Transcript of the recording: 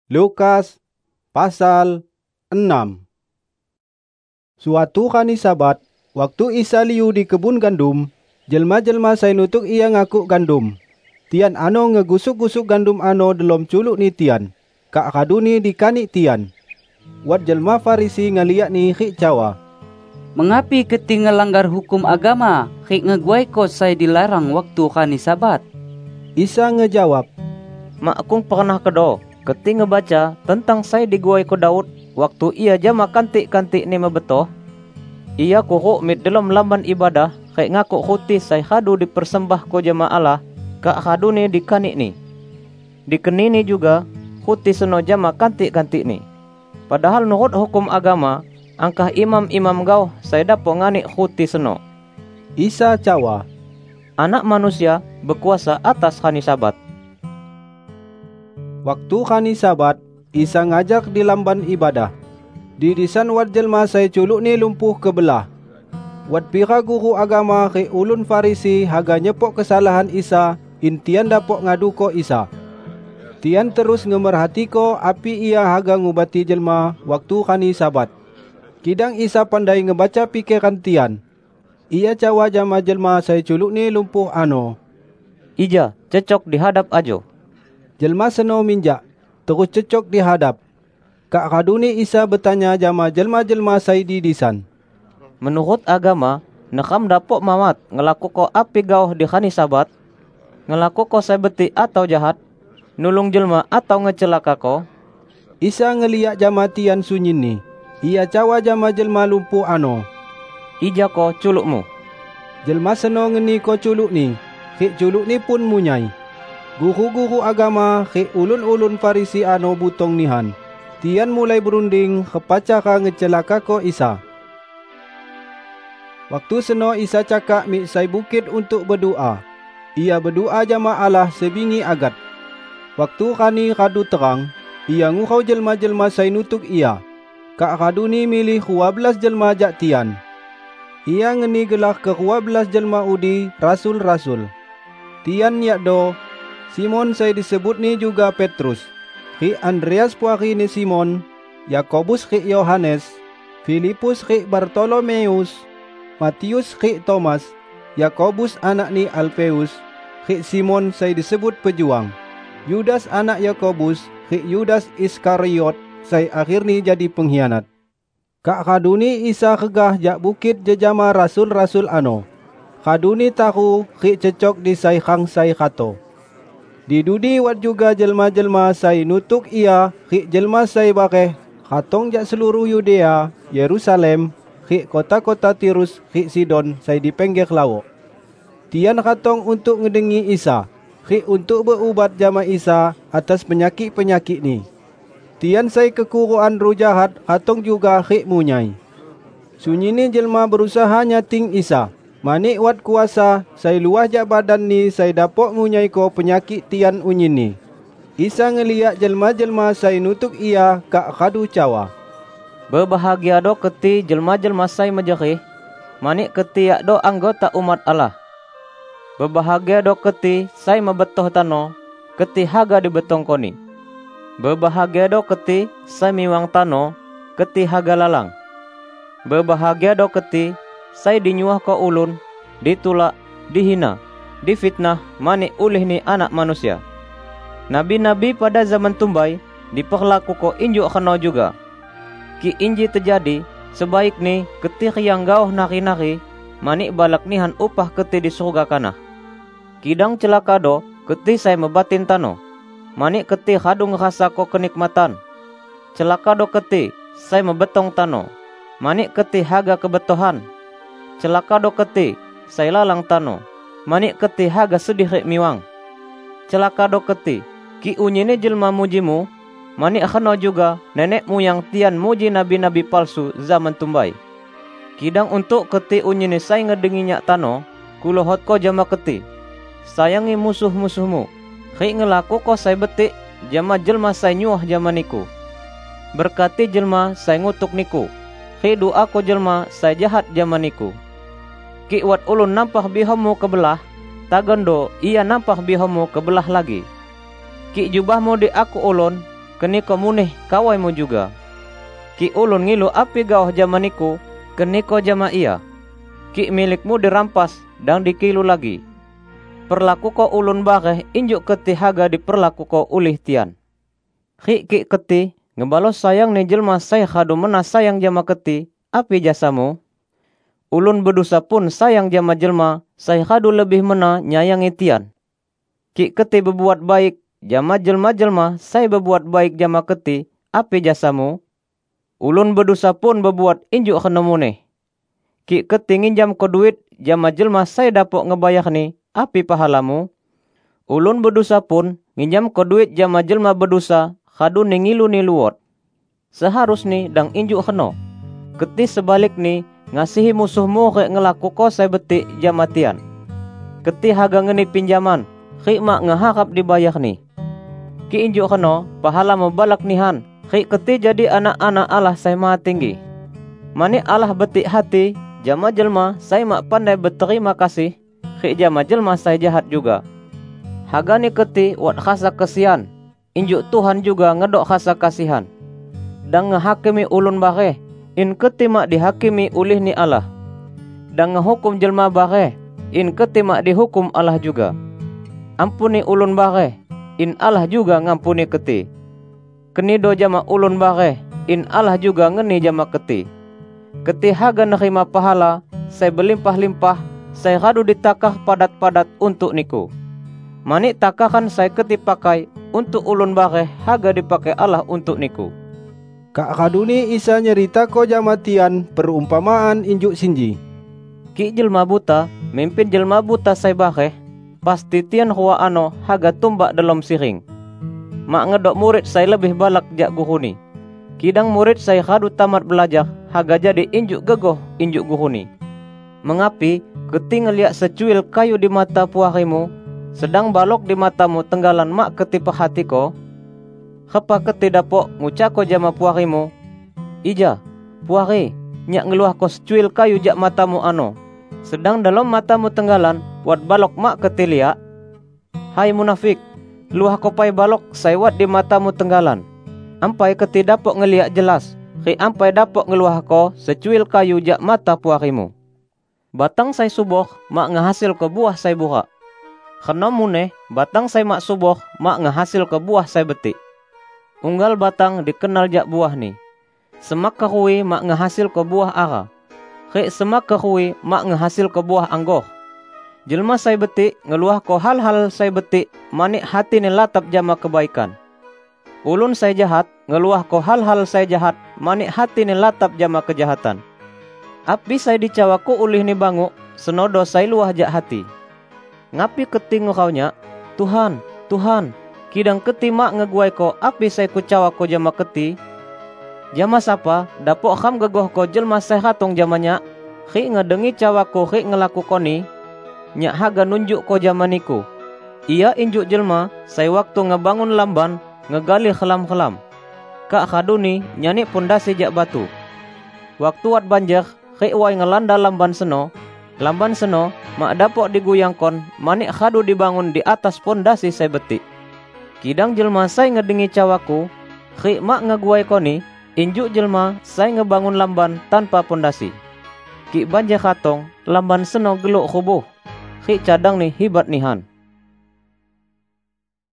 Lukas pasal 6. Suatu hari Sabat, waktu Isa liu di kebun gandum, jelma-jelma sai nutuk ia ngakuk gandum. Tian ano ngegusuk-gusuk gandum ano delom culuk ni tian. Kak kadu ni dikanik tian. Wat jelma Farisi ngeliat ni khik cawa. Mengapi keti ngelanggar hukum agama, khik ngeguai ko sai dilarang waktu hari Sabat? Isa ngejawab, Mak akung pernah kedo, keti ngebaca tentang sai diguai ko Daud waktu ia jama kantik-kantik ni mebetoh. Ia kuruk mit dalam lamban ibadah, khik ngakuk khuti sai hadu dipersembah ko jama Allah, kak hadu ni dikanik ni. Dikeni ni juga khuti seno jama kantik-kantik ni. Padahal nurut hukum agama, angkah imam-imam gau sai dapo nganik khuti seno. Isa cawa, Anak manusia berkuasa atas hari Sabat. waktu hari Sabat, Isa ngajak di lamban ibadah. Di disan wat jelma sai culuk ni lumpuh kebelah. Wat pira guru agama ke ulun Farisi haga nyepok kesalahan Isa, intian dapok ngadu ko Isa. Tian terus ngemerhati ko api ia haga ngubati jelma waktu hari Sabat. Kidang Isa pandai ngebaca pikiran tian. Ia cawa jama jelma sai culuk ni lumpuh ano. Ija, cecok dihadap ajo. Jelma seno minjak, terus cecok dihadap. Kak kadu ni Isa bertanya jama jelma-jelma sai di disan. Menurut agama, nekam dapok mamat ngelaku ko api gauh di hari Sabat, ngelaku ko sai beti atau jahat, nulung jelma atau ngecelaka ko. Isa ngeliat jama tian sunyin ni. Ia cawa jama jelma lumpuh ano. Ija ko culukmu. Jelma seno ngeni ko culuk ni. Khik culuk ni pun munyai. Guru-guru agama khik ulun-ulun Farisi ano butong nihan. Tian mulai berunding kepacara ngecelaka ko Isa. Waktu seno Isa cakap mik sai bukit untuk berdoa. Ia berdoa jama Allah sebingi agat. Waktu kani kadu terang, ia ngurau jelma-jelma sai nutuk ia. Kak kadu ni milih 12 jelma jak tian. Ia ngeni gelar ke 12 jelma udi rasul-rasul. Tian yakdo, Simon sai disebut ni juga Petrus, khik Andreas puari ni Simon, Yakobus khik Yohanes, Filipus khik Bartolomeus, Matius khik Thomas, Yakobus anak ni Alfeus, khik Simon sai disebut pejuang, Yudas anak Yakobus, khik Yudas Iskariot, sai akhir ni jadi pengkhianat. Kak kadu ni Isa kegah jak bukit jejama rasul-rasul ano. Kadu ni tahu khik cecok di sai khang sai khato. Di dudi wat juga jelma-jelma sai nutuk ia khik jelma sai bakeh khatong jak seluruh Yudea, Yerusalem, khik kota-kota Tirus, khik Sidon sai di pinggir laut. Tian khatong untuk ngedengi Isa, khik untuk berubat jama Isa atas penyakit-penyakit ni. Tian sai kekuruan roh jahat khatong juga khik munyai. Sunyi ni jelma berusaha nyating Isa. Manik wat kuasa sai luah jak badan ni sai dapok munyai ko penyakit tian unyin ni. Isa ngeliat jelma-jelma sai nutuk ia kak kadu cawa. Berbahagia do keti jelma-jelma sai majerih, manik keti yak do anggota umat Allah. Berbahagia do keti sai mebetoh tano, keti haga dibetong koni. Berbahagia do keti sai miwang tano, keti haga lalang. Berbahagia do keti sai dinyuah ko ulun, ditulak, dihina, difitnah, manik ulih ni anak manusia. Nabi-nabi pada zaman tumbai diperlaku ko injuk kena juga. Ki inji terjadi sebaik ni keti yang gauh nari-nari, manik balak nihan upah keti di surga kanah. Kidang celaka do keti sai mebatin tano, manik keti hadu ngerasa ko kenikmatan. Celaka do keti sai mebetong tano, manik keti haga kebetohan. Celaka do keti sai lalang tano, manik keti haga sedih rek miwang. Celaka do keti ki unyine jelma mujimu, manik khano juga nenek moyang tian muji nabi-nabi palsu zaman tumbai. Kidang untuk keti unyine sai ngedenginya tano, kulohot ko jama keti. Sayangi musuh-musuhmu, khik ngelaku ko sai betik jama jelma sai nyuah jama niku. Berkati jelma sai ngutuk niku, khik doa ko jelma sai jahat jama niku. Ki wat ulun nampah bihomu kebelah, tagando ia nampah bihomu kebelah lagi. Ki jubahmu di aku ulun, keniko munih kawaimu juga. Ki ulun ngilu api gawah jama niku, keniko jama ia. Ki milikmu dirampas dan dikilu lagi. Perlaku ko ulun bakeh injuk keti haga diperlaku ko ulih tian. Ki keti ngebalos sayang ni jelma saya khadu mena sayang jama keti, api jasamu? Ulun berdosa pun sayang jama jelma, saya khadu lebih mena nyayangi tian. Ki keti berbuat baik, jama jelma-jelma saya berbuat baik jama keti, api jasamu? Ulun berdosa pun berbuat injuk khenemuneh. Ki keti nginjam ko duit, jama jelma saya dapok ngebayar ni, api pahalamu? Ulun berdosa pun nginjam ko duit jama jelma berdosa, khadu ni ngilu ni luot. Seharus ni dang injuk kheno. Keti sebalik ni ngasihi musuhmu rek ngelaku ko saya betik jamatian. Keti haga ngeni pinjaman, rek mak ngeharap dibayar ni. Ki injuk kheno pahala balak nihan, rek keti jadi anak-anak Allah saya maha tinggi. Mani Allah betik hati, jama jelma saya mak pandai berterima kasih, rek jama jelma saya jahat juga. Haga ni keti wat khasa kesian, injuk Tuhan juga ngedok khasa kasihan. Dan ngehakimi ulun bare, in keti mak dihakimi ulih ni Allah. Dan ngehukum jelma bare, in keti mak dihukum Allah juga. Ampuni ulun bare, in Allah juga ngampuni keti. Kenido jama ulun bare, in Allah juga ngeni jama keti. Keti haga nerima pahala, saya berlimpah-limpah, saya radu ditakah padat-padat untuk niku. Mani takakan saya keti pakai, untuk ulun bare haga dipakai Allah untuk niku. Kak kaduni Isa nyerita ko jamatian perumpamaan injuk sinji. Ki jelma buta, mimpin jelma buta saya bare, pasti tian huwa ano haga tumbak dalam siring. Mak ngedok murid saya lebih balak jak guhuni. Kidang murid saya khadu tamat belajar, haga jadi injuk gegoh injuk guhuni. Mengapi keti ngeliak secuil kayu di mata puarimu, sedang balok di matamu tenggalan mak ketipah hati ko? Kepa keti dapok ngucako jama puarimu, ija, puari, nyak ngeluah ko secuil kayu jak matamu ano, sedang dalam matamu tenggalan, wat balok mak keti liak? Hai munafik, luah ko pai balok saya wat di matamu tenggalan. Ampai keti dapok ngeliak jelas, ri ampai dapok ngeluah ko secuil kayu jak mata puarimu. Batang saya suboh, mak ngehasil ke buah saya buka. Kena muneh, batang saya mak suboh, mak ngehasil ke buah saya betik. Unggal batang dikenal jak buah ni. Semak kehui mak ngehasil ke buah ara. Rek semak kehui mak ngehasil ke buah anggoh. Jelma saya betik ngeluah ko hal-hal saya betik, manik hati ni latap jama kebaikan. Ulun saya jahat ngeluah ko hal-hal saya jahat, manik hati ni latap jama kejahatan. Api saya dicawaku ulih ni bangu, senodo saya luah jak hati. Ngapi keti nguraunya, Tuhan, Tuhan, kidang keti mak ngeguai ko api saya kucawa ko jama keti. Jama sapa, dapok kham gegoh ko jelma saya hatong jamanya, khi ngedengi cawa ko khi ngelaku koni, nyak haga nunjuk ko jama niku. Ia injuk jelma, saya waktu ngebangun lamban, ngegali kelam-kelam. Kak kaduni nyani pondasi jak batu. Waktu wat banjir, khi wai ngelanda lamban seno, mak dapok diguyangkon, manik khadu dibangun di atas pondasi saya betik. Kidang jelma saya ngedengi cawaku, khi mak ngeguai koni, injuk jelma saya ngebangun lamban tanpa pondasi. Ki banjir katong, lamban seno geluk kubuh, khi cadang ni hibat nihan.